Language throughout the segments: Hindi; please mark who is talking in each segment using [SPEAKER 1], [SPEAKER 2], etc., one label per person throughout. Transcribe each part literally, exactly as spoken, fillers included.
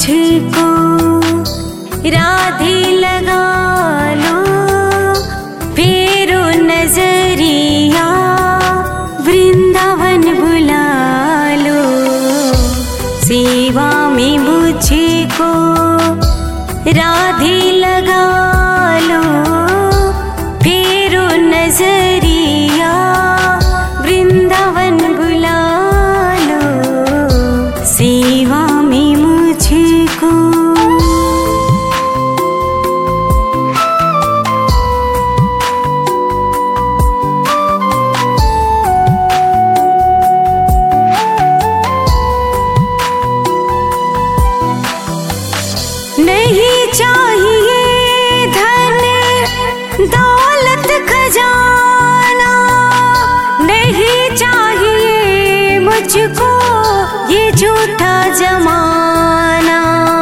[SPEAKER 1] मुझको राधे लगा लो, फेरो नजरिया वृंदावन बुला लो। सेवा में मुझको राधे लगा लो, फेरो नजरिया वृंदावन बुला लो। सेवा में मुझको नहीं चाहिए धन दौलत खजाना, नहीं चाहिए मुझको ये झूठा जमाना।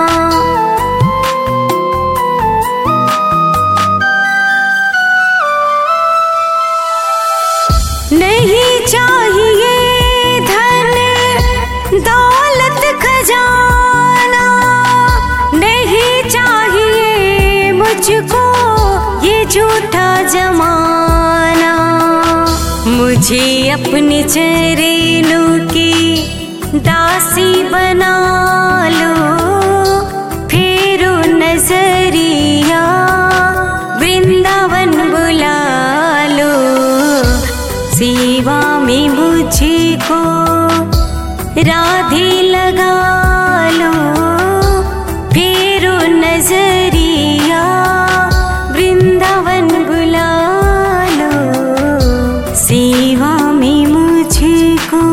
[SPEAKER 1] नहीं चाहिए धन दौलत खजाना, नहीं चाहिए मुझको ये झूठा जमाना। मुझे अपने चरणों की दासी बना लो, फेरो नजरिया वृंदावन बुला लो। सेवा में मुझको राधे लगा लो, फेरो नजरिया वृंदावन बुला लो। सेवा में मुझको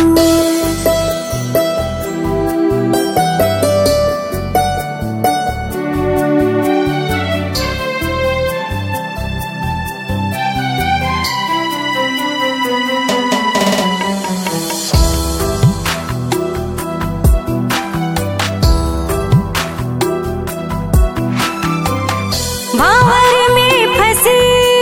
[SPEAKER 1] भावर में फंसी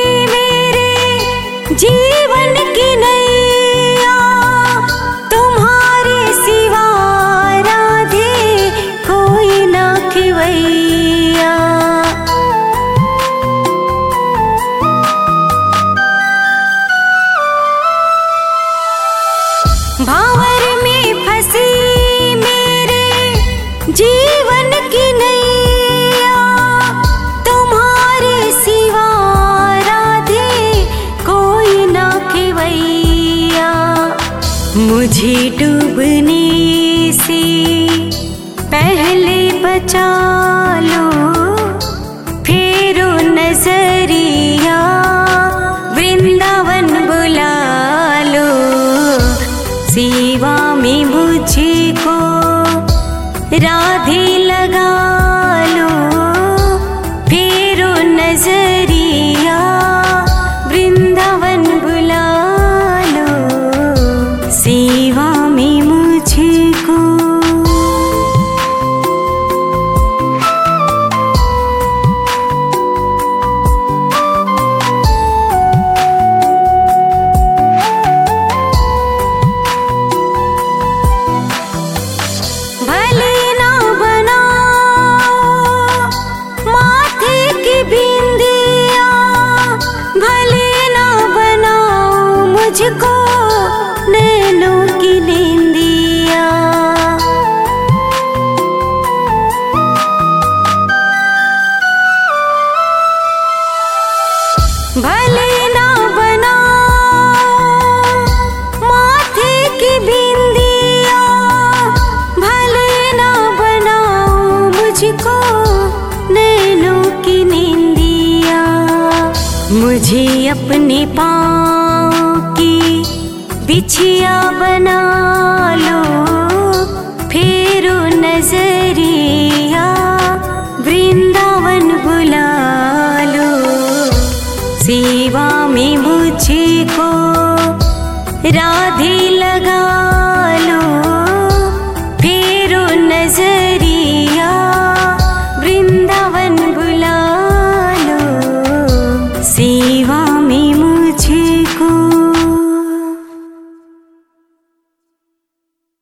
[SPEAKER 1] मेरे जीवन की नैया, तुम्हारे सिवा राधे कोई ना खिवैया। भावर में फंसी मेरे जीवन की नैया, तुम्हारे सिवा राधे कोई ना खिवैया। मुझे डूबने से पहले बचा लो, फेरो नजरिया वृंदावन बुला लो। सेवा में मुझको राधे लगा लो, फेरो नजरिया वृंदावन बुला लो। सेवा में मुझको भले ना बनाओ माथे की बिंदिया, भले ना बनाओ मुझको नैनों की निंदिया। भले ना बनाओ माथे की बिंदिया, भले ना बनाओ मुझको नैनों की निंदिया। मुझे अपने पाँव की बिछिया बना लो, फेरो नजरिया वृंदावन बुला लो। सेवा में मुझको राधे लगा